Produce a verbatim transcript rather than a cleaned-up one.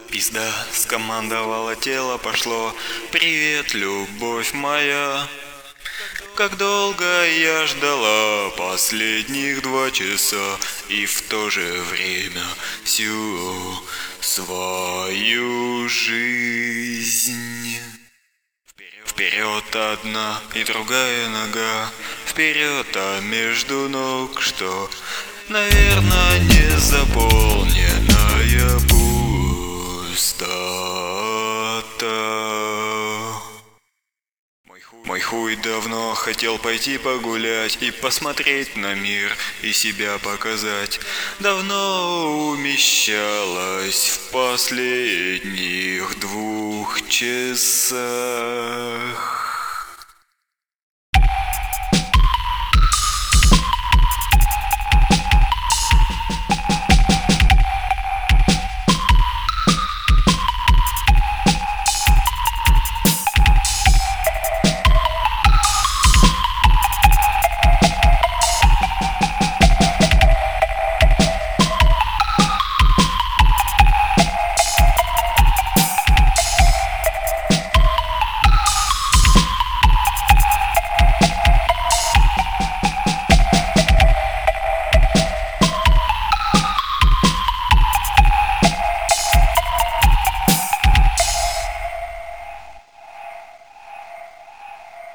Пизда, скомандовало тело, пошло. Привет, любовь моя. Как долго я ждала последних два часа, и в то же время всю свою жизнь. Вперед одна и другая нога, вперед, а между ног что? Наверное, не заполненная пустота. Мой хуй давно хотел пойти погулять и посмотреть на мир и себя показать. Давно умещалось в последних двух часах.